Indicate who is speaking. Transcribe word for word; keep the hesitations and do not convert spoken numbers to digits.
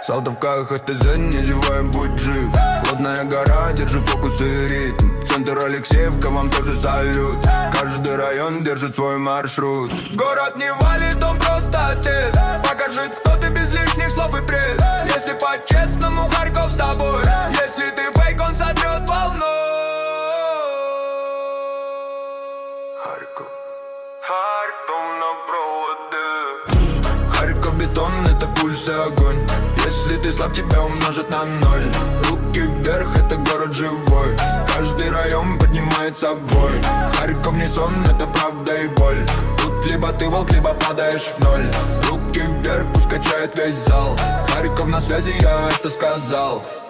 Speaker 1: Салтовка, ХТЗ, не зевай, будь жив. Плотная гора, держи фокус и ритм. Центр Алексеевка, вам тоже салют. Каждый район держит свой маршрут. Город не валит, он просто тест. Покажет, кто ты без лишних слов и пресс. Если по-честному, Харьков с тобой. Если ты фейк, он сотрет волной. Харьков, Харьков на проводе. Харьков бетон, это пульс и огонь. Если ты слаб, тебя умножат на ноль. Руки вверх, это город живой. Каждый район поднимает собой. Харьков не сон, это правда и боль. Тут либо ты волк, либо падаешь в ноль. Руки вверх, пусть качает весь зал. Харьков на связи, я это сказал.